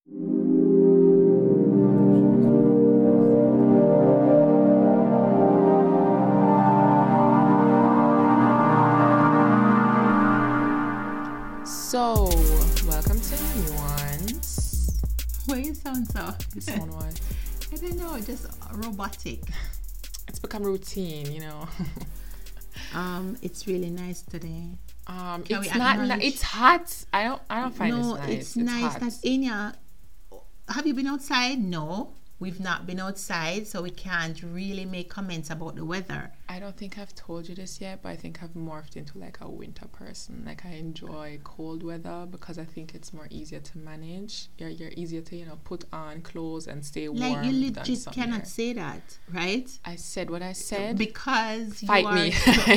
So, welcome to Nuance. Why you sound so? You sound what? I don't know, just robotic. It's become routine, you know. It's really nice today. It's not. It's hot. I don't find no, it's nice. It's nice. Hot. That Enya, have you been outside? No, we've not been outside, so we can't really make comments about the weather. I don't think I've told you this yet, but I think I've morphed into like a winter person. Like I enjoy cold weather because I think it's more easier to manage. You're easier to put on clothes and stay warm. Like you legit cannot say that, right? I said what I said because fight me.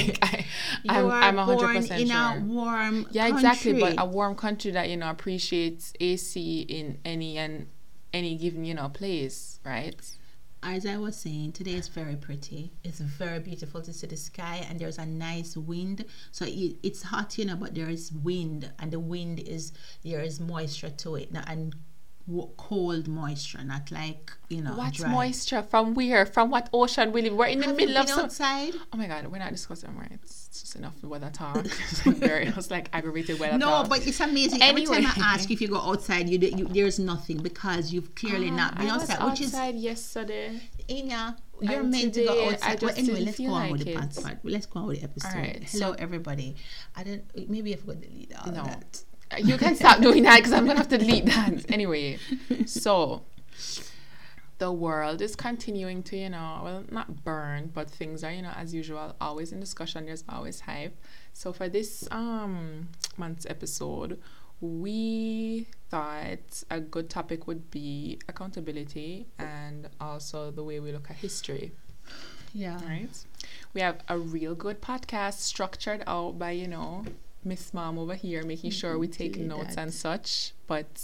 I'm 100% sure. In a warm country. Exactly, but a warm country that appreciates AC in any given place, right? As I was saying, today is very pretty. It's very beautiful to see the sky, and there's a nice wind. So it's hot, but there is wind, and the wind there is moisture to it, and cold moisture, not like What's dry. Moisture from where? From what ocean we live? We're in the middle of outside. Oh my God, we're not discussing right. It's just enough weather talk. It's like aggravated weather talk. No, but it's amazing. Anyway. Every time I ask if you go outside, there's nothing because you've clearly not been outside. I was outside yesterday. Enya, you're meant to go outside. Well, anyway, let's go on with the part. Let's go on with the episode. All right, hello, everybody. Maybe I forgot to delete all of that. You can stop doing that because I'm going to have to delete that. Anyway, so the world is continuing to, well, not burn, but things are, as usual, always in discussion. There's always hype. So for this month's episode, we thought a good topic would be accountability and also the way we look at history. Yeah. Right? We have a real good podcast structured out by, Miss Mom over here, making sure we take notes and such. But,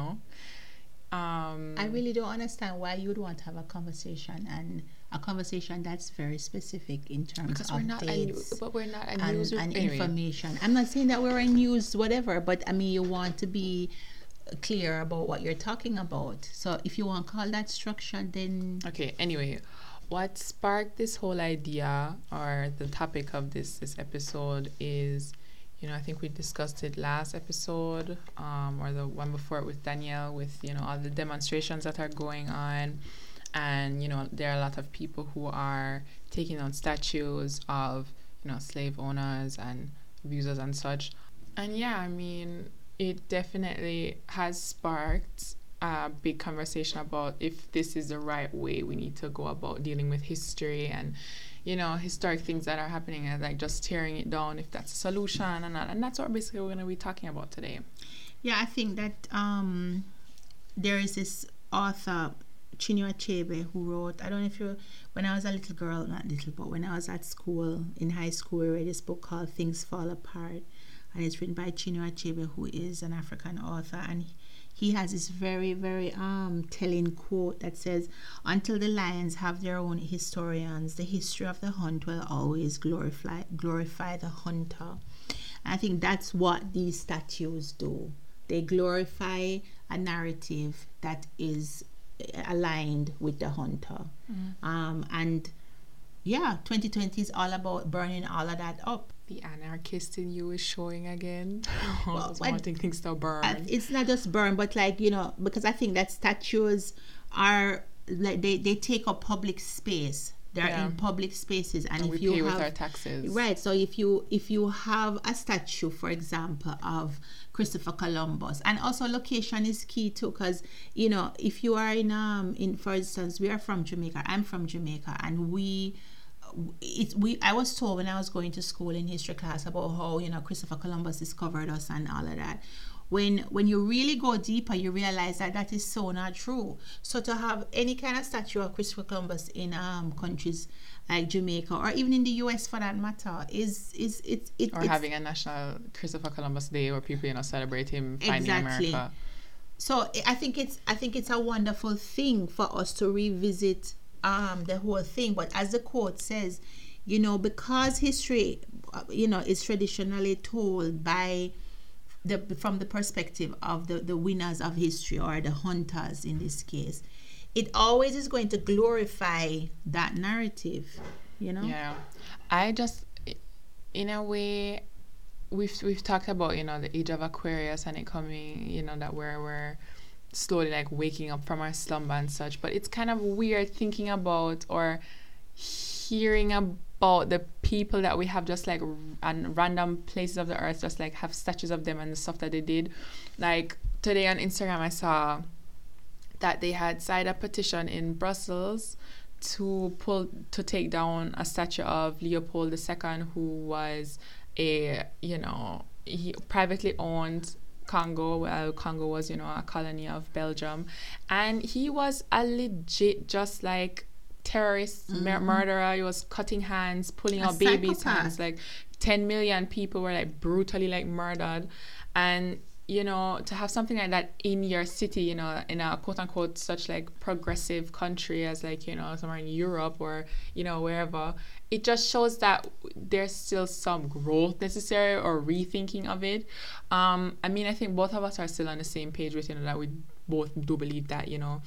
I really don't understand why you would want to have a conversation that's very specific in terms because of dates. But we're not a news and anyway. Information. I'm not saying that we're a news whatever, but I mean you want to be clear about what you're talking about. So if you want to call that structure, then okay. Anyway, what sparked this whole idea or the topic of this episode is, I think we discussed it last episode, or the one before it with Danielle, with, all the demonstrations that are going on. And, there are a lot of people who are taking on statues of, slave owners and abusers and such. And yeah, I mean, it definitely has sparked a big conversation about if this is the right way we need to go about dealing with history and, historic things that are happening, and like just tearing it down, if that's a solution or not. And that's what basically we're going to be talking about today. Yeah, I think that there is this author, Chinua Achebe, who wrote, I don't know if when I was a little girl, not little, but when I was at school, in high school, we read this book called Things Fall Apart. And it's written by Chinua Achebe, who is an African author. And he has this very, very telling quote that says, "Until the lions have their own historians, the history of the hunt will always glorify the hunter." And I think that's what these statues do. They glorify a narrative that is aligned with the hunter. And yeah, 2020 is all about burning all of that up. The anarchist in you is showing again. Wanting things to burn. It's not just burn, but because I think that statues are like they take up public space. They're in public spaces, and if we you pay have with our taxes, right? So if you have a statue, for example, of Christopher Columbus, and also location is key too, because if you are in for instance, we are from Jamaica. I'm from Jamaica, and I was told when I was going to school in history class about how Christopher Columbus discovered us and all of that. When you really go deeper, you realize that is so not true. So to have any kind of statue of Christopher Columbus in countries like Jamaica or even in the US for that matter is having a national Christopher Columbus Day where people celebrate him finding America. So I think it's a wonderful thing for us to revisit the whole thing. But as the quote says, because history is traditionally told by from the perspective of the winners of history, or the hunters in this case, it always is going to glorify that narrative, you know? Yeah. I just, in a way, we've talked about, you know, the age of Aquarius and it coming, you know, that we're slowly like waking up from our slumber and such. But it's kind of weird thinking about or hearing about the people that we have just like on random places of the earth, just like have statues of them and the stuff that they did. Like today on Instagram, I saw that they had signed a petition in Brussels to take down a statue of Leopold II, who was a, you know, he privately owned Congo. Well, Congo was, you know, a colony of Belgium, and he was a legit just like terrorist murderer. He was cutting hands, pulling out babies' hands. Like 10 million people were like brutally like murdered, and you know, to have something like that in your city, you know, in a quote unquote such like progressive country as like, you know, somewhere in Europe or, you know, wherever, it just shows that there's still some growth necessary or rethinking of it. I mean, I think both of us are still on the same page with, you know, that we both do believe that, you know,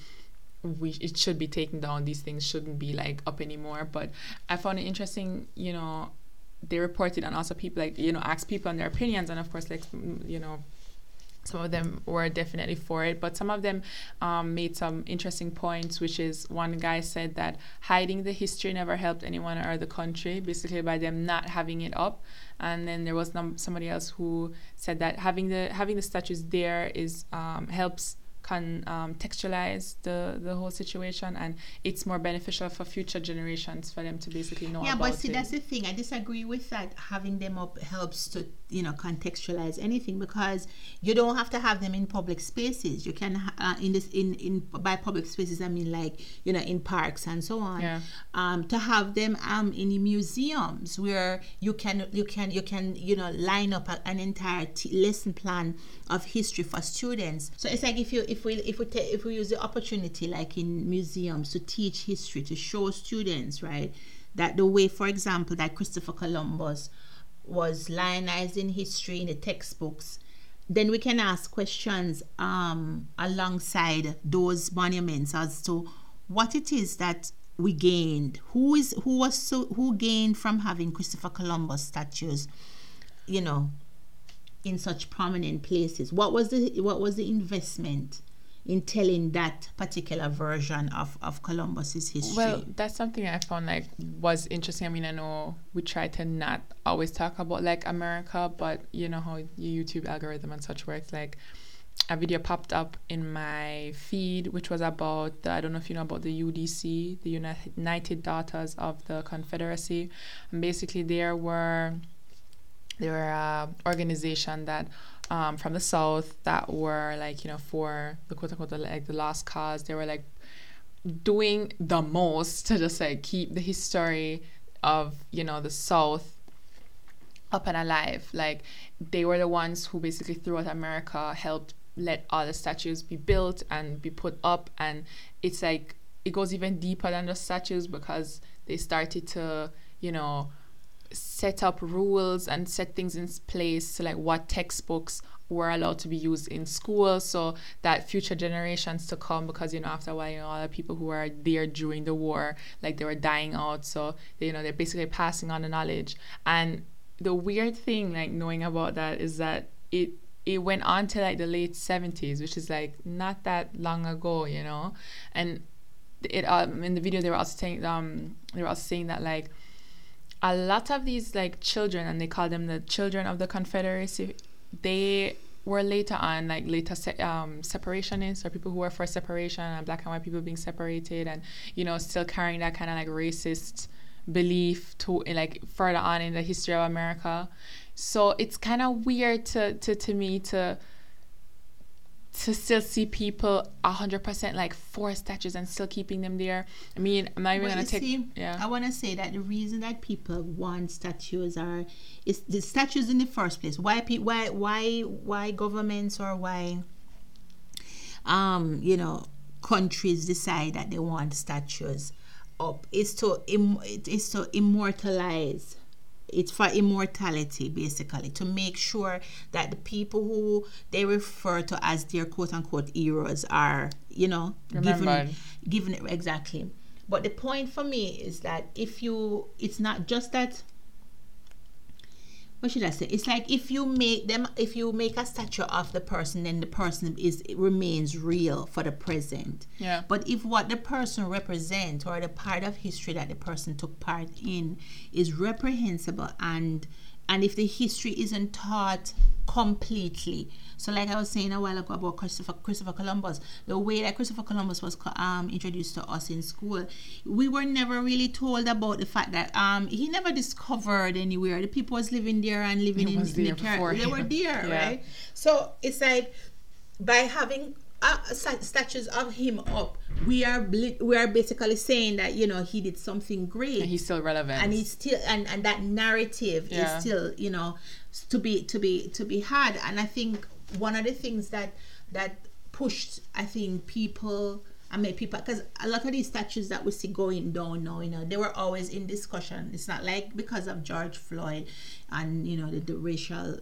it should be taken down. These things shouldn't be like up anymore. But I found it interesting, you know, they reported and also people like, you know, asked people on their opinions, and of course, like, you know, some of them were definitely for it, but some of them made some interesting points, which is one guy said that hiding the history never helped anyone or the country, basically by them not having it up. And then there was somebody else who said that having the statues there is helps contextualize the whole situation, and it's more beneficial for future generations for them to basically know about it. Yeah, but see, that's the thing. I disagree with that. Having them up helps to, you know, contextualize anything, because you don't have to have them in public spaces. You can in by public spaces, I mean, like, you know, in parks and so on. Yeah. To have them in museums where you can you know, line up an entire lesson plan of history for students. So it's like if we use the opportunity, like in museums, to teach history, to show students, right, that the way, for example, that Christopher Columbus was lionized in history in the textbooks, then we can ask questions alongside those monuments as to what it is that we gained. Who gained from having Christopher Columbus statues, you know, in such prominent places? What was the investment in telling that particular version of Columbus's history? Well, that's something I found like was interesting. I mean, I know we try to not always talk about like America, but you know how your YouTube algorithm and such works. Like a video popped up in my feed, which was about I don't know if you know about the UDC, the United Daughters of the Confederacy, and basically they were an organization that from the South that were like, you know, for the quote unquote like the lost cause. They were like doing the most to just like keep the history of, you know, the South up and alive. Like they were the ones who basically throughout America helped let all the statues be built and be put up, and it's like it goes even deeper than the statues, because they started to, you know, set up rules and set things in place, so like what textbooks were allowed to be used in school, so that future generations to come, because, you know, after a while, you know, all the people who were there during the war, like they were dying out, so they, you know, they're basically passing on the knowledge. And the weird thing, like knowing about that, is that it went on to like the late 70s, which is like not that long ago, you know. And it in the video they were also saying that like a lot of these like children, and they call them the children of the Confederacy, they were later separationists, or people who were for separation and black and white people being separated, and, you know, still carrying that kind of like racist belief to like further on in the history of America. So it's kind of weird to me to still see people 100% like for statues and still keeping them there. I mean, I'm not even gonna take. Yeah. I want to say that the reason that people want statues is the statues in the first place. Why governments, or why you know, countries decide that they want statues up is to immortalize it's for immortality, basically, to make sure that the people who they refer to as their quote-unquote heroes are, given exactly. But the point for me is that it's not just that, what should I say? It's like if you make a statue of the person, then the person remains real for the present. Yeah. But if what the person represents or the part of history that the person took part in is reprehensible, and if the history isn't taught completely, so like I was saying a while ago about Christopher Columbus, the way that Christopher Columbus was introduced to us in school, we were never really told about the fact that he never discovered anywhere. The people was living there and living in the territory. They were there, yeah. Right? So it's like by having statues of him up, we are basically saying that he did something great, and he's still relevant, and he's still and that narrative is still to be had. And I think one of the things that pushed, I think, people, because a lot of these statues that we see going down now, they were always in discussion. It's not like because of George Floyd and the racial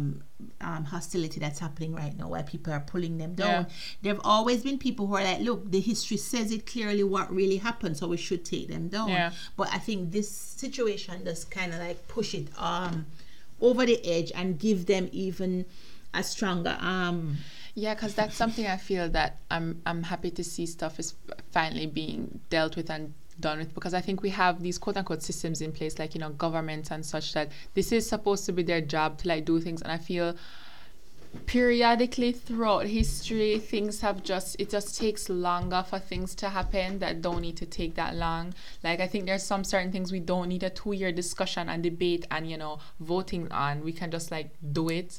hostility that's happening right now, where people are pulling them down. There have always been people who are like, look, the history says it clearly what really happened, so we should take them down. But I think this situation does kind of like push it over the edge and give them even a stronger because that's something I feel that I'm happy to see stuff is finally being dealt with and done with, because I think we have these quote-unquote systems in place, like governments and such, that this is supposed to be their job to like do things. And I feel periodically throughout history, it just takes longer for things to happen that don't need to take that long. Like, I think there's some certain things we don't need a 2-year discussion and debate and voting on. We can just like do it,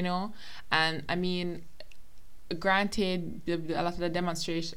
and I mean, granted, a lot of the demonstrators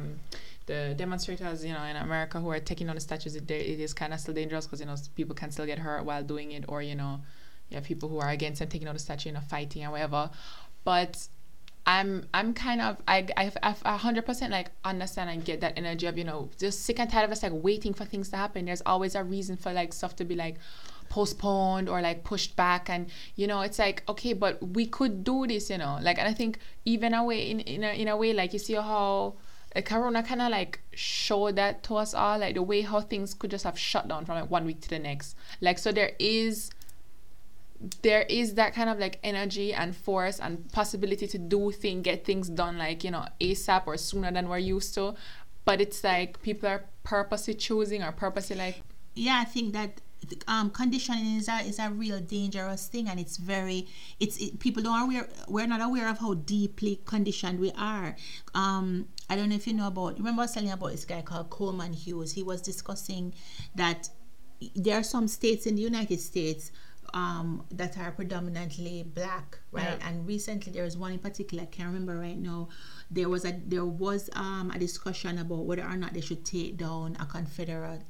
in America who are taking down the statues, it is kind of still dangerous, because people can still get hurt while doing it, or people who are against them taking down the statue, fighting or whatever. But I'm kind of I 100% like understand and get that energy of just sick and tired of us like waiting for things to happen. There's always a reason for like stuff to be like postponed or like pushed back, and it's like, okay, but we could do this, like. And I think even in a way, like, you see how Corona kind of like showed that to us all, like the way how things could just have shut down from like 1 week to the next. Like, so there is that kind of like energy and force and possibility to get things done like ASAP or sooner than we're used to. But it's like people are purposely choosing or purposely like, I think that conditioning is a real dangerous thing, and people we're not aware of how deeply conditioned we are. I don't know if you know remember I was telling you about this guy called Coleman Hughes. He was discussing that there are some states in the United States that are predominantly black, right? And recently there was one in particular, I can't remember right now. There was a discussion about whether or not they should take down a Confederate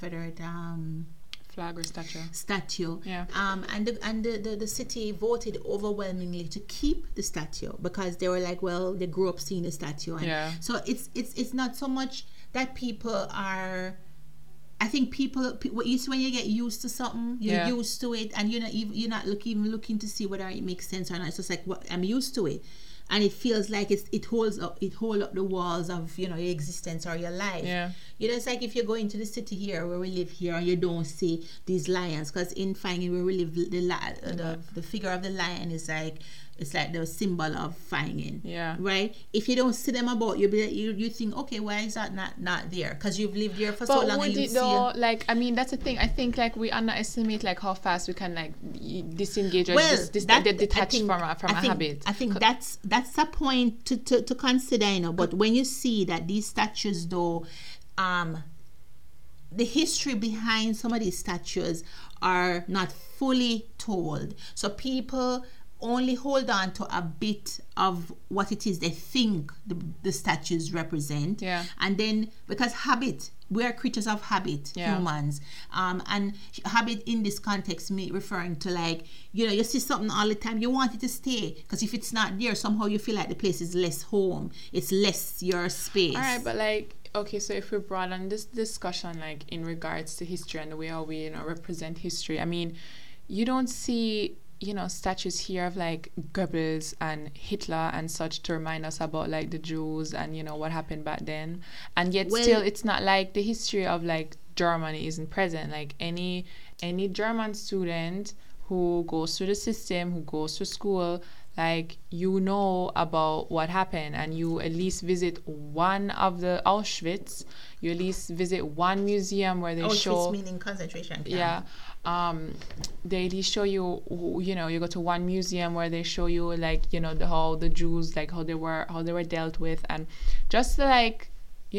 flag or statue. And the city voted overwhelmingly to keep the statue, because they were like, well, they grew up seeing the statue, and so it's not so much that people are. I think when you get used to something, you're used to it, and you're not even looking to see whether it makes sense or not. It's just like, what, I'm used to it, and it feels like it holds up the walls of your existence or your life. It's like if you go into the city here where we live here and you don't see these lions, because in Fangin where we live, the figure of the lion is like, it's like the symbol of Fangin, right? If you don't see them about, you think, okay, why is that not there? Because you've lived here for so long. But would it though? Like, I mean, that's the thing. I think like we underestimate like how fast we can like disengage or detach from a habit. I think that's a point to consider, But when you see that these statues, though, the history behind some of these statues are not fully told, so people only hold on to a bit of what it is they think the statues represent. And then, because habit, we are creatures of habit, humans, and habit in this context referring to like, you see something all the time, you want it to stay, because if it's not there, somehow you feel like the place is less home, it's less your space. All right, but like, okay, so if we broaden this discussion, like in regards to history and the way how we, represent history, I mean, you don't see, statues here of like Goebbels and Hitler and such to remind us about like the Jews and, what happened back then. And yet still, it's not like the history of like Germany isn't present. Like any German student who goes through the system, who goes to school, like, about what happened, and you at least visit one of the Auschwitz. You at least visit one museum where they show. Auschwitz meaning concentration camp. Yeah. They at least show you, you go to one museum where they show you like, how the Jews, like how they were dealt with, and just to like,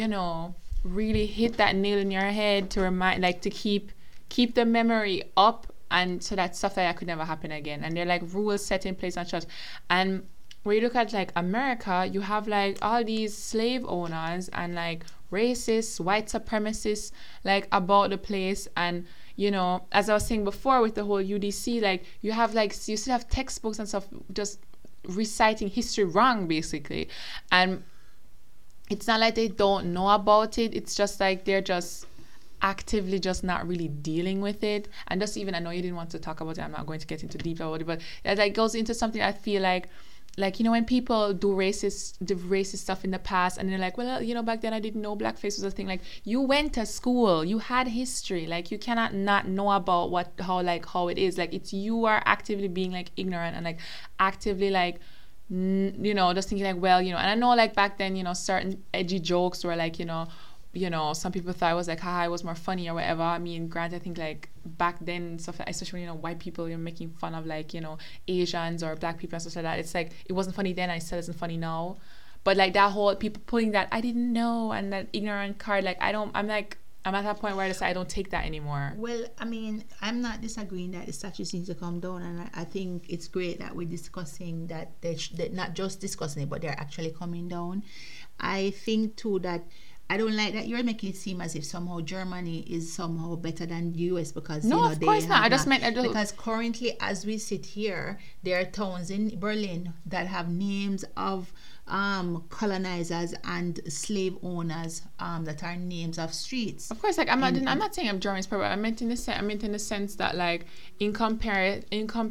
really hit that nail in your head to remind, like to keep the memory up. And so that stuff like that could never happen again. And they're like rules set in place and such. And when you look at like America, you have like all these slave owners and like racists, white supremacists, like about the place. And, as I was saying before with the whole UDC, like you still have textbooks and stuff just reciting history wrong, basically. And it's not like they don't know about it. It's just like they're just actively just not really dealing with it. And just even, I know you didn't want to talk about it, I'm not going to get into deep about it, but it like goes into something I feel like when people do racist stuff in the past and they're like, well, back then I didn't know blackface was a thing. Like, you went to school, you had history, like you cannot not know about how it is. Like, it's, you are actively being like ignorant and like actively like just thinking like, and I know like back then, certain edgy jokes were like, some people thought it was like, haha, it was more funny or whatever. I mean, granted, I think like back then, stuff like, especially when, white people, making fun of like, Asians or black people and stuff like that. It's like, it wasn't funny then and it still isn't funny now. But like that whole people pulling that, I didn't know, and that ignorant card, like I'm at that point where I decide I don't take that anymore. Well, I mean, I'm not disagreeing that the statues need to come down, and I think it's great that we're discussing that they're not just discussing it, but they're actually coming down. I think too that I don't like that you're making it seem as if somehow Germany is somehow better than the US because of course not. I just meant because currently, as we sit here, there are towns in Berlin that have names of colonizers and slave owners that are names of streets. Of course, like I'm not saying Germany's perfect. I meant in the sense that like comparing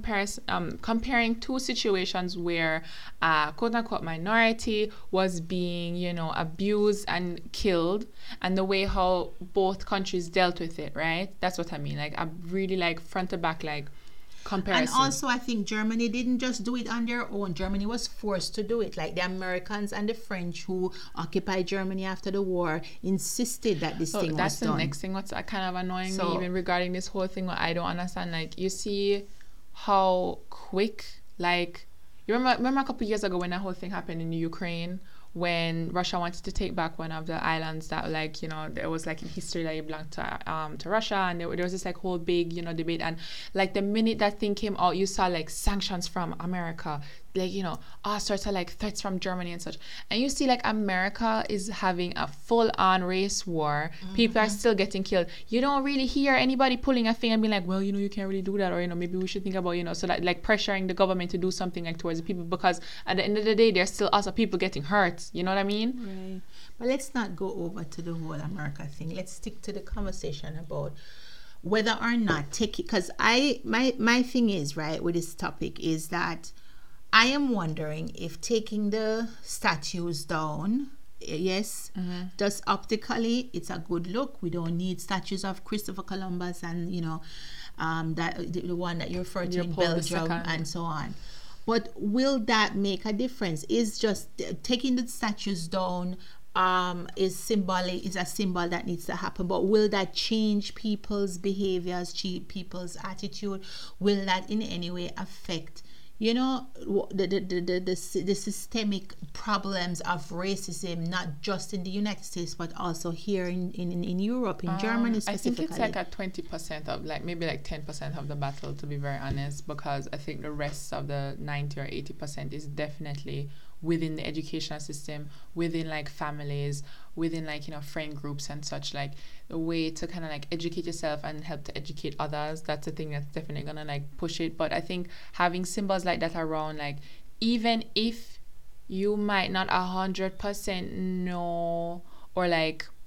two situations where quote unquote minority was being abused and killed, and the way how both countries dealt with it, right? That's what I mean. Like I'm really like front to back like comparison. And also, I think Germany didn't just do it on their own. Germany was forced to do it. Like the Americans and the French who occupied Germany after the war insisted that this thing was done. That's the next thing what's kind of annoying me, even regarding this whole thing. What I don't understand, like, you see how quick, like, you remember a couple of years ago when that whole thing happened in Ukraine, when Russia wanted to take back one of the islands that, like, there was like in history that it belonged to Russia, and there was this like whole big debate, and like the minute that thing came out, you saw like sanctions from America, like all sorts of like threats from Germany and such, and you see like America is having a full-on race war. People are still getting killed. You don't really hear anybody pulling a finger and being like, well, you can't really do that, or maybe we should think about so that like pressuring the government to do something like towards the people, because at the end of the day there's still also people getting hurt, you know what I mean? Right. But let's not go over to the whole America thing. Let's stick to the conversation about whether or not take it, because my thing is, right, with this topic is that I am wondering if taking the statues down, yes, just optically, it's a good look. We don't need statues of Christopher Columbus and, that the one that you referred to in Belgium and so on. But will that make a difference? Is just taking the statues down is a symbol that needs to happen, but will that change people's behaviors, people's attitude? Will that in any way affect the systemic problems of racism, not just in the United States, but also here in Europe, in Germany specifically? I think it's like a 20% of, like, maybe like 10% of the battle, to be very honest, because I think the rest of the 90 or 80% is definitely within the educational system, within like families, within like friend groups and such. Like the way to kind of like educate yourself and help to educate others, that's the thing that's definitely gonna like push it. But I think having symbols like that around, like, even if you might not 100% know or like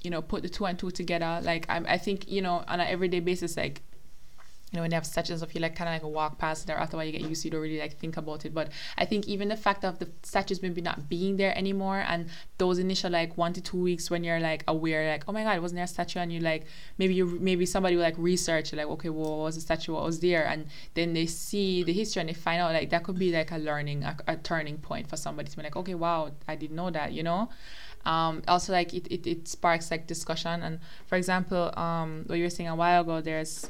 put the two and two together. Like I think, on an everyday basis, like, when they have statues of you, like kind of like a walk past there, after a while you get used to it, you don't really like think about it. But I think even the fact of the statues maybe not being there anymore, and those initial like 1 to 2 weeks when you're like aware, like, oh my God, wasn't there a statue? And you like, maybe somebody will like research, like, okay, well, what was the statue, what was there? And then they see the history and they find out, like, that could be like a turning point for somebody to be like, okay, wow, I didn't know that, Also, like, it sparks like discussion. And for example, what you were saying a while ago, there's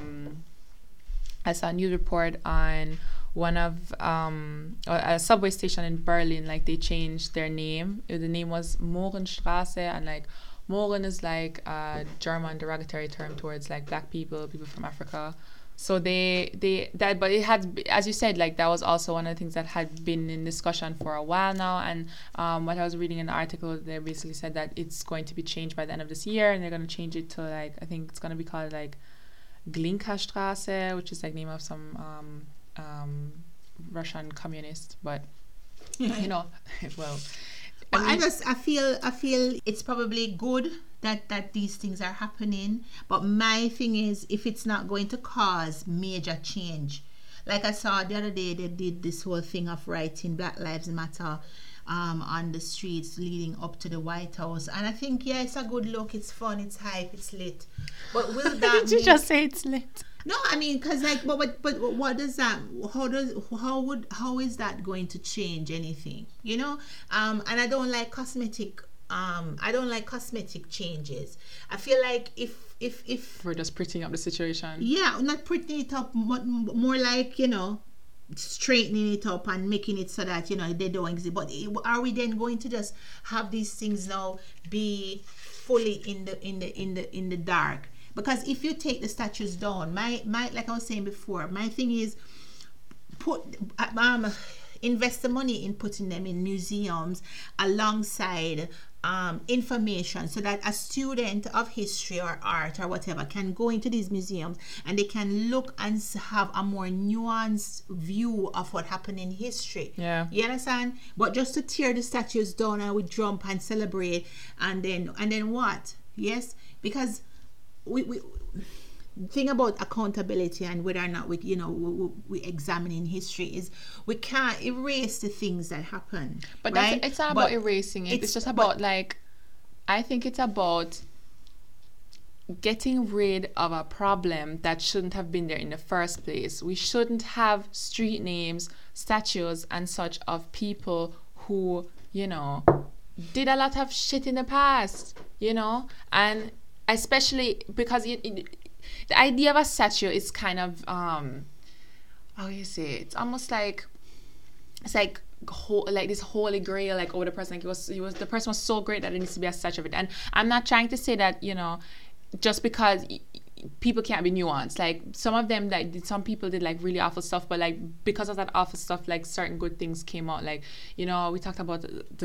I saw a news report on one of a subway station in Berlin. Like, they changed their name. The name was Mohrenstraße, and like Mohren is like a German derogatory term towards like black people from Africa. So but it had, as you said, like, that was also one of the things that had been in discussion for a while now. And what I was reading in the article, they basically said that it's going to be changed by the end of this year, and they're going to change it to, like, I think it's going to be called like Glinka-Straße, which is like name of some Russian communist. But well, I feel it's probably good that these things are happening, but my thing is, if it's not going to cause major change, like I saw the other day, they did this whole thing of writing Black Lives Matter on the streets leading up to the White House, and I think, yeah, it's a good look, it's fun, it's hype, it's lit. But will that did you just say it's lit? No, I mean, because like, but what does that? How is that going to change anything? And I don't like cosmetic. I don't like cosmetic changes. I feel like if we're just prettying up the situation. Yeah, not prettying it up, more like, straightening it up and making it so that they don't exist. But are we then going to just have these things now be fully in the dark? Because if you take the statues down, my like I was saying before, my thing is invest the money in putting them in museums alongside information, so that a student of history or art or whatever can go into these museums and they can look and have a more nuanced view of what happened in history. Yeah, you understand? But just to tear the statues down and we jump and celebrate and then what? Yes, because we thing about accountability and whether or not we examining history is we can't erase the things that happen. But right? It's not about erasing it. It's just about, like, I think it's about getting rid of a problem that shouldn't have been there in the first place. We shouldn't have street names, statues, and such of people who, did a lot of shit in the past, and especially because the idea of a statue is kind of how you say it? It's almost like like this holy grail, like, over the person. Like, the person was so great that there needs to be a statue of it. And I'm not trying to say that just because people can't be nuanced. Like, some of them, like, some people did like really awful stuff, but like because of that awful stuff, like, certain good things came out. Like, we talked about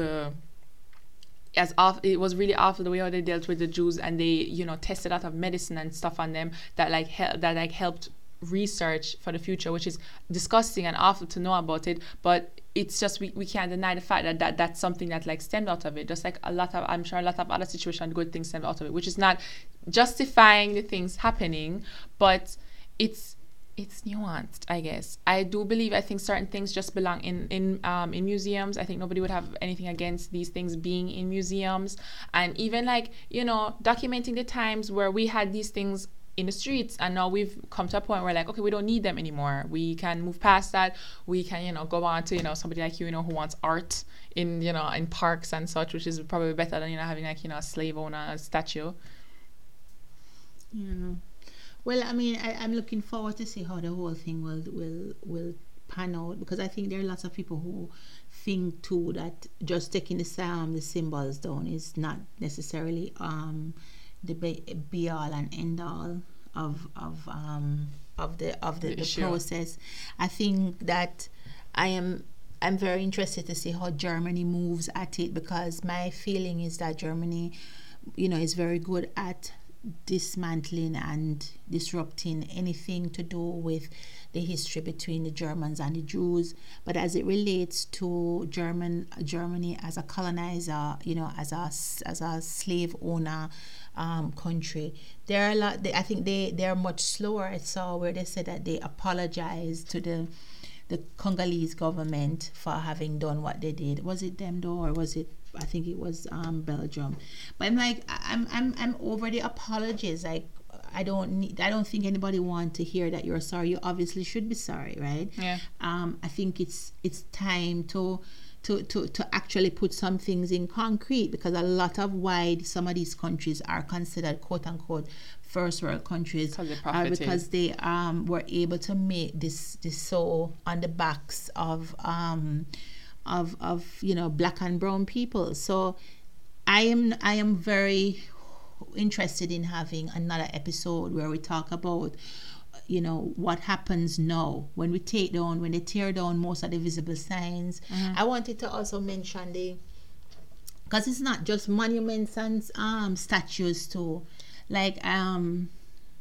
it was really awful the way how they dealt with the Jews, and they tested out of medicine and stuff on them that helped research for the future, which is disgusting and awful to know about it. But it's just we can't deny the fact that that's something that like stemmed out of it, just like I'm sure a lot of other situations, good things stemmed out of it, which is not justifying the things happening, but it's nuanced, I guess. I think certain things just belong in museums. I think nobody would have anything against these things being in museums, and even like documenting the times where we had these things in the streets, and now we've come to a point where, like, okay, we don't need them anymore. We can move past that. We can go on to somebody like who wants art in in parks and such, which is probably better than having like a slave owner statue. Yeah. Well, I mean, I'm looking forward to see how the whole thing will pan out, because I think there are lots of people who think too that just taking the symbols down is not necessarily the be all and end all of the process. I think that I'm very interested to see how Germany moves at it, because my feeling is that Germany, is very good at dismantling and disrupting anything to do with the history between the Germans and the Jews, but as it relates to Germany as a colonizer, as a slave owner country, there are a lot. I think they are much slower. I saw where they said that they apologized to the Congolese government for having done what they did. Was it them though, or was it? I think it was Belgium. But I'm like, I'm over the apologies. Like, I don't think anybody wants to hear that you're sorry. You obviously should be sorry, right? Yeah. I think it's time to actually put some things in concrete, because a lot of why some of these countries are considered quote unquote first world countries are because they were able to make this so on the backs of black and brown people. So I am very interested in having another episode where we talk about what happens now when they tear down most of the visible signs. I wanted to also mention because it's not just monuments and statues too, like Auntie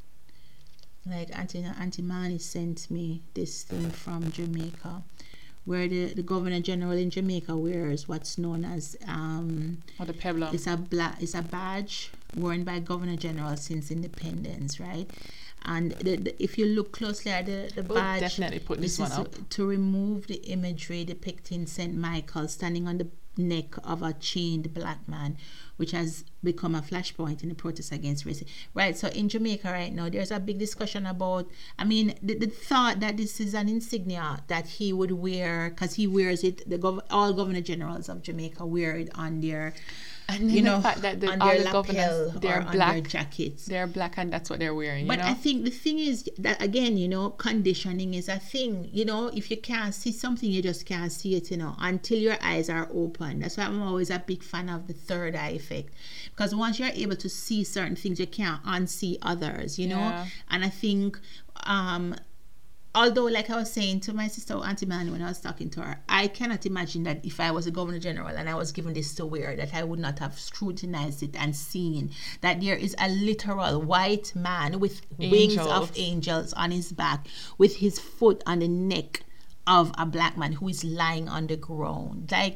Mani sent me this thing from Jamaica, where the Governor General in Jamaica wears what's known as the peblum. It's a badge worn by Governor General since independence, right? And if you look closely at the badge, definitely put this one up to remove the imagery depicting Saint Michael standing on the neck of a chained black man, which has become a flashpoint in the protest against racism. Right, so in Jamaica right now, there's a big discussion about, the thought that this is an insignia that he would wear, because he wears it, all Governor Generals of Jamaica wear it on their, and the fact that all the governors, they're black, on their jackets. They're black, and that's what they're wearing. But I think the thing is that, again, conditioning is a thing. If you can't see something, you just can't see it, until your eyes are open. That's why I'm always a big fan of the third eye effect. Because once you're able to see certain things, you can't unsee others, Yeah. And I think, although, like I was saying to my sister, Auntie Mani, when I was talking to her, I cannot imagine that if I was a Governor General and I was given this to wear, that I would not have scrutinized it and seen that there is a literal white man with wings of angels on his back, with his foot on the neck of a black man who is lying on the ground. Like,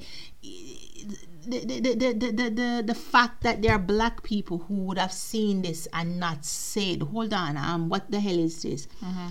the fact that there are black people who would have seen this and not said, hold on, what the hell is this?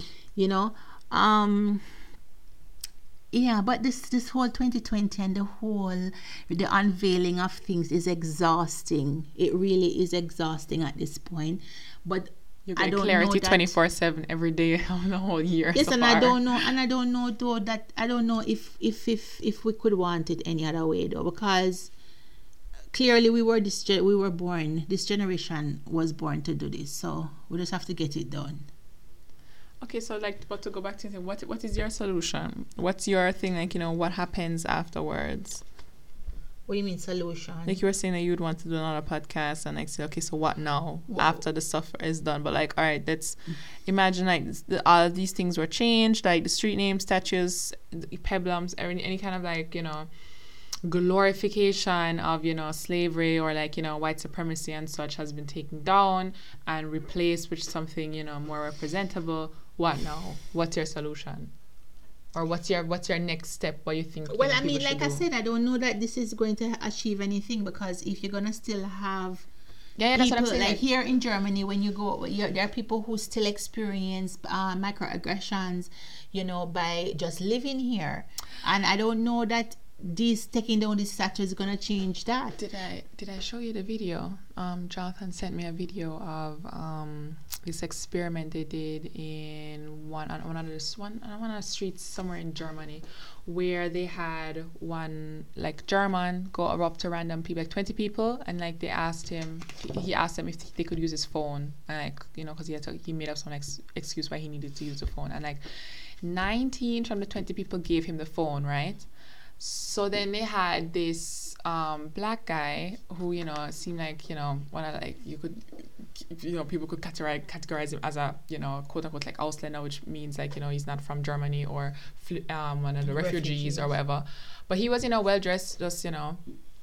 But this whole 2020 and the unveiling of things is exhausting. It really is exhausting at this point. But you get clarity 24/7 every day of the whole year. Yes, so and far. I don't know though that I don't know if we could want it any other way though, because clearly this generation was born to do this, so we just have to get it done. Okay, so but to go back to what is your solution? What's your thing? What happens afterwards? What do you mean solution? Like you were saying that you'd want to do another podcast and say, okay, so what now after the stuff is done? But all right, let's imagine all of these things were changed, like the street names, statues, the peblums, any kind of glorification of slavery or white supremacy and such has been taken down and replaced with something more representable. What now? What's your solution? Or what's your next step? What you think? Well, I said, I don't know that this is going to achieve anything, because if you're gonna still have that's what I'm saying. Like here in Germany, when you go, there are people who still experience microaggressions, by just living here, and I don't know that taking down these statues is gonna change that. Did I show you the video? Jonathan sent me a video of this experiment they did in one of the streets somewhere in Germany, where they had one German go up to random people, 20 people, and he asked them if they could use his phone, and because he made up some excuse why he needed to use the phone, and 19 from the 20 people gave him the phone, right? So then they had this black guy who seemed like one of you could people could categorize him as a quote unquote Ausländer, which means he's not from Germany or one of the refugees or whatever. But he was well dressed, just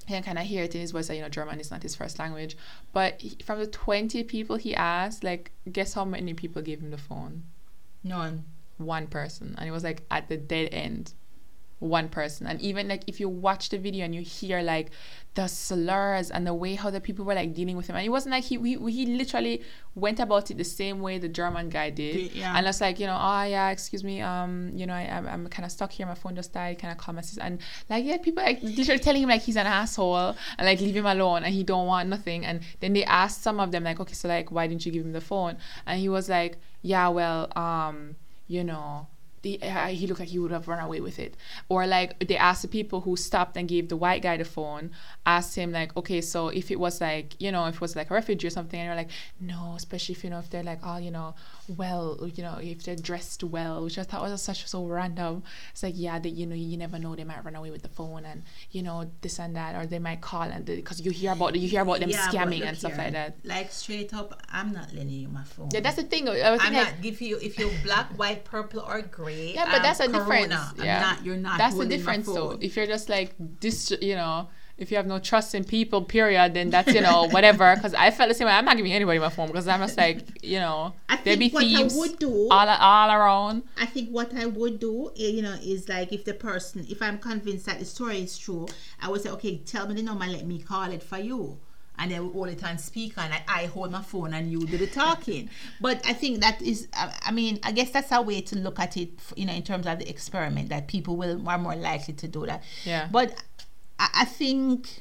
he can kind of hear it in his voice that, you know, German is not his first language. But from the 20 people he asked, like, guess how many people gave him the phone? None. One person. And it was like at the dead end. One person. And even like if you watch the video and you hear like the slurs and the way how the people were like dealing with him, and it wasn't like he literally went about it the same way the German guy did. Yeah. And it's like, you know, oh yeah, excuse me, you know, I'm kind of stuck here, my phone just died, kind of call my sister. And like, yeah, people like literally telling him like he's an asshole and like leave him alone and he don't want nothing. And then they asked some of them like, okay, so like why didn't you give him the phone? And he was like, yeah, well, you know, he looked like he would have run away with it. Or like they asked the people who stopped and gave the white guy the phone, asked him like, okay, so if it was like, you know, if it was like a refugee or something, and you're like, no, especially if, you know, if they're like, oh, you know, well, you know, if they're dressed well, which I thought was so random. It's like, yeah, they, you know, you never know, they might run away with the phone and, you know, this and that, or they might call and because you hear about them scamming and stuff like that. Like straight up, I'm not lending you my phone. Yeah, that's the thing. I'm not give you if you're black, white, purple, or gray. Yeah, but that's a difference. Yeah, you're not. That's the difference, though. If you're just like this, you know, if you have no trust in people, period, then that's, you know, whatever. Because I felt the same way. I'm not giving anybody my phone because I'm just like, you know, there be thieves all around. I think what I would do, you know, is like if I'm convinced that the story is true, I would say, okay, tell me the number, let me call it for you. And then we hold it on speaker and I hold my phone and you do the talking. But I think that is, I mean, I guess that's a way to look at it, you know, in terms of the experiment, that people are more likely to do that. Yeah. But I think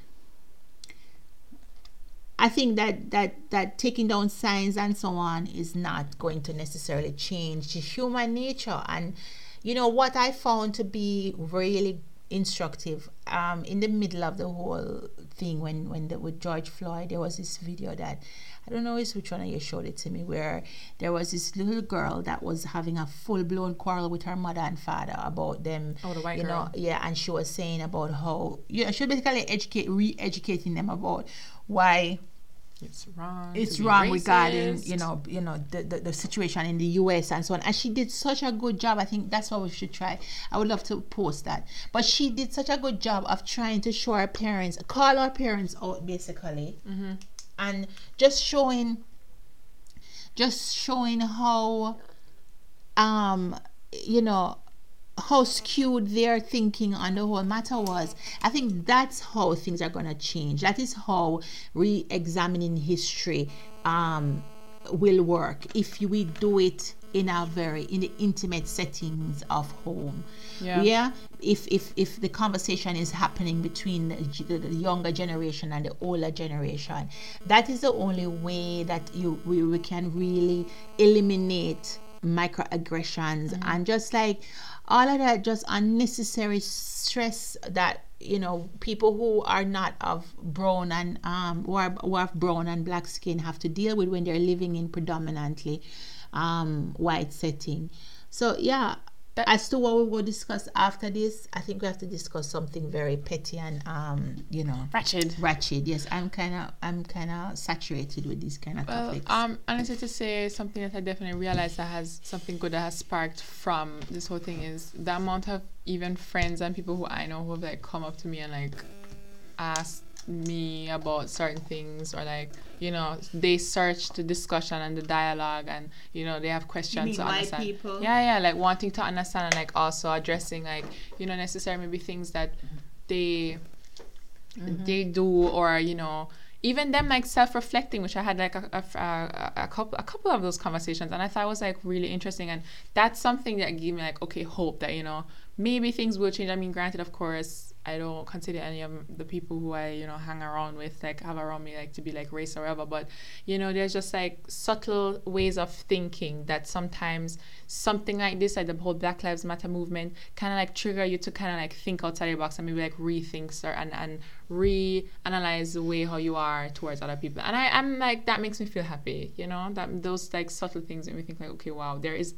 that taking down signs and so on is not going to necessarily change human nature. And, you know, what I found to be really instructive in the middle of the whole thing with George Floyd, there was this video that I don't know which one of you showed it to me, where there was this little girl that was having a full-blown quarrel with her mother and father about them. Oh, the white girl. Know, yeah, and she was saying about how, yeah, she was basically re-educating them about why it's wrong racist. Regarding you know the situation in the US and so on. And she did such a good job. I think that's what we should try. I would love to post that. But she did such a good job of trying to show our parents, call our parents out basically, and just showing how you know, how skewed their thinking on the whole matter was. I think that's how things are going to change. That is how re-examining history will work if we do it in the intimate settings of home. Yeah. If the conversation is happening between the younger generation and the older generation, that is the only way that we can really eliminate microaggressions and just like all of that just unnecessary stress that, you know, people who are not of brown and who have brown and black skin have to deal with when they're living in predominantly white setting. So yeah, as to what we will discuss after this, I think we have to discuss something very petty and you know, ratchet. Yes, I'm kind of saturated with these kind of topics. Honestly, to say something that I definitely realized that has something good that has sparked from this whole thing is the amount of even friends and people who I know who have like come up to me and like asked me about certain things, or like, you know, they search the discussion and the dialogue, and, you know, they have questions to understand. White people? Yeah, like wanting to understand and like also addressing like, you know, necessarily maybe things that they do, or, you know, even them like self-reflecting, which I had like a couple of those conversations, and I thought was like really interesting. And that's something that gave me like, okay, hope that, you know, maybe things will change. I mean, granted, of course, I don't consider any of the people who I, you know, hang around with, like have around me, like to be like race or whatever, but, you know, there's just like subtle ways of thinking that sometimes something like this, like the whole Black Lives Matter movement, kind of like trigger you to kind of like think outside your box and maybe like rethink and reanalyze the way how you are towards other people. And I'm like, that makes me feel happy, you know, that those like subtle things make me think like, okay, wow, there's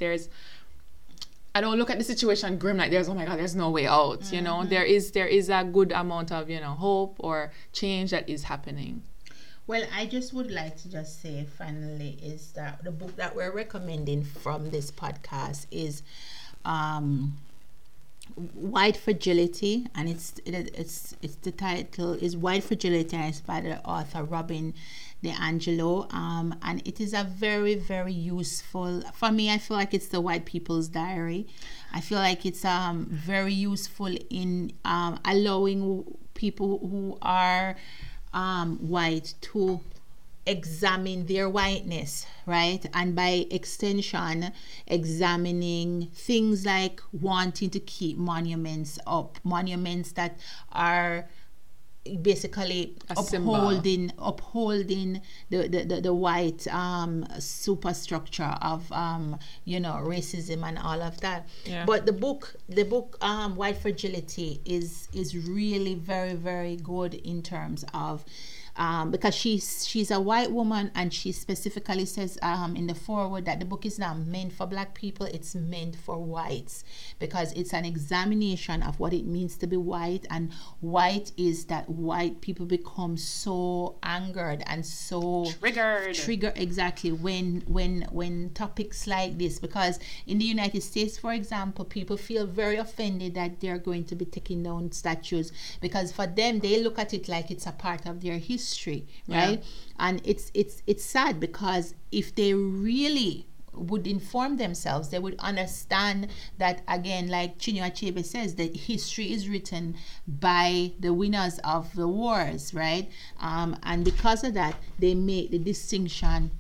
I don't look at the situation grim, like there's, oh my God, there's no way out, you know. There is a good amount of, you know, hope or change that is happening. Well, I just would like to just say finally is that the book that we're recommending from this podcast is White Fragility, and it's the title is White Fragility, and it's by the author Robin DiAngelo. And it is a very, very useful, for me, I feel like it's the white people's diary. I feel like it's very useful in allowing people who are white to examine their whiteness, right? And by extension, examining things like wanting to keep monuments up, monuments that are basically upholding the white superstructure of racism and all of that. Yeah. But the book White Fragility is really very, very good in terms of because she's a white woman, and she specifically says in the foreword that the book is not meant for black people, it's meant for whites, because it's an examination of what it means to be white. And white is that white people become so angered and so triggered exactly when topics like this, because in the United States, for example, people feel very offended that they're going to be taking down statues, because for them, they look at it like it's a part of their history, right? And it's sad, because if they really would inform themselves, they would understand that, again, like Chinua Achebe says, that history is written by the winners of the wars, right? And because of that, they make the distinction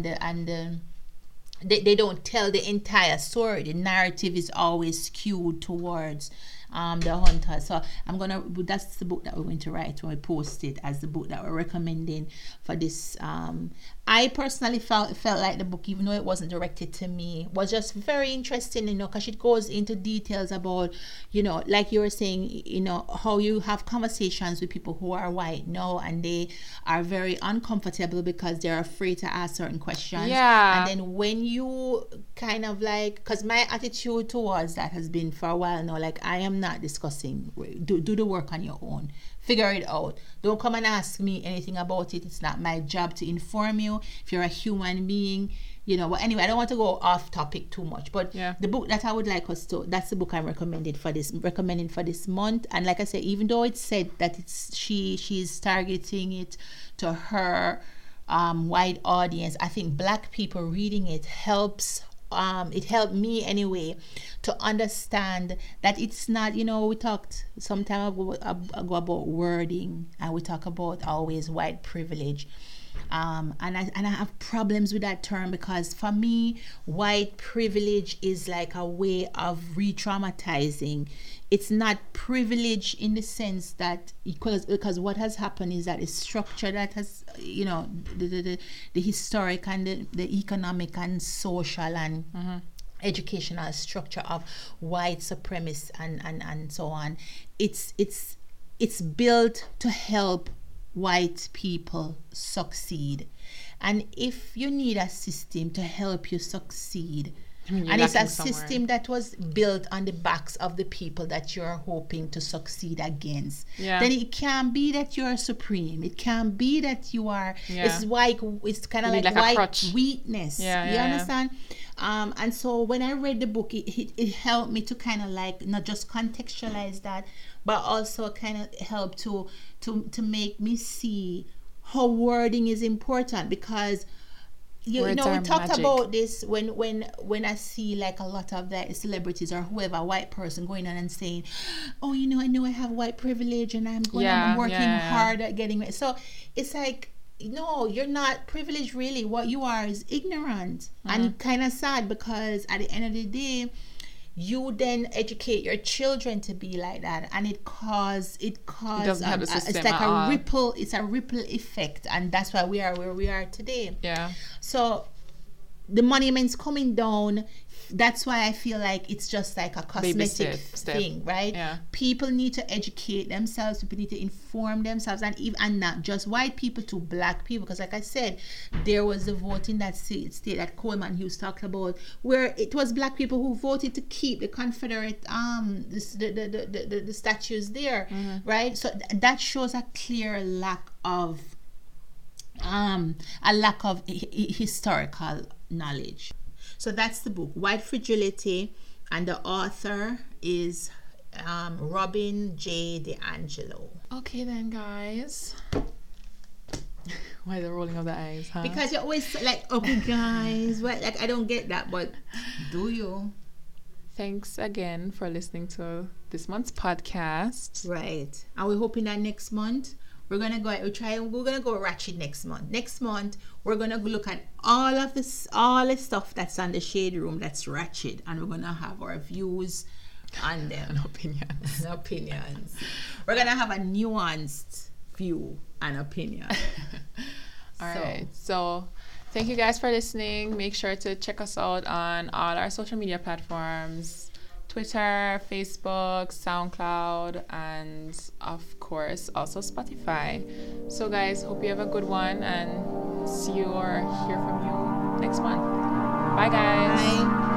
they don't tell the entire story. The narrative is always skewed towards the hunter. So that's the book that we're going to write when we post it as the book that we're recommending for this. I personally felt like the book, even though it wasn't directed to me, was just very interesting, because it goes into details about, like you were saying, how you have conversations with people who are white now, and they are very uncomfortable because they're afraid to ask certain questions. Yeah. And then when you kind of like, because my attitude towards that has been for a while now, like, I am not discussing, do the work on your own. Figure it out. Don't come and ask me anything about it. It's not my job to inform you. If you're a human being, But anyway, I don't want to go off topic too much. But the book that I would like us to, that's the book I'm recommending for this month. And like I said, even though it's said that she's targeting it to her wide audience, I think black people reading it helps. It helped me anyway to understand that it's not, we talked some time ago about wording, and we talk about always white privilege. And I have problems with that term, because for me, white privilege is like a way of re-traumatizing. It's not privilege in the sense that, because what has happened is that a structure that has, the historic and the economic and social and educational structure of white supremacy and so on, it's built to help white people succeed. And if you need a system to help you succeed, and it's a system that was built on the backs of the people that you're hoping to succeed against, then it can be that you're supreme. It can be that you are, it's kind of like white weakness. You understand? And so when I read the book, it helped me to kind of like not just contextualize that, but also kind of help to make me see how wording is important, because we talked about this when I see like a lot of the celebrities or whoever, white person going on and saying, oh, I know I have white privilege and I'm working hard at getting it. So it's like, no, you're not privileged really. What you are is ignorant. And kind of sad, because at the end of the day, you then educate your children to be like that, and it doesn't have a system. It's like a ripple effect, and that's why we are where we are today. So the monuments coming down, that's why I feel like it's just like a cosmetic thing, right? People need to educate themselves, people need to inform themselves, and not just white people, to black people, because like I said, there was a vote in that state that Coleman Hughes talked about, where it was black people who voted to keep the Confederate the statues there, right? So that shows a clear lack of historical knowledge. So that's the book, White Fragility, and the author is Robin J. D'Angelo. Okay then, guys. Why the rolling of the eyes, huh? Because you're always like, okay, guys. Well, like, I don't get that, but do you? Thanks again for listening to this month's podcast. Right. And we're hoping that next month we're gonna go ratchet next month. Next month we're gonna look at all the stuff that's on the Shade Room that's ratchet, and we're gonna have our views on them. And opinions. Opinions. We're gonna have a nuanced view and opinion. All right. So thank you guys for listening. Make sure to check us out on all our social media platforms: Twitter, Facebook, SoundCloud, and of course also Spotify. So guys, hope you have a good one, and see you or hear from you next month. Bye guys. Bye.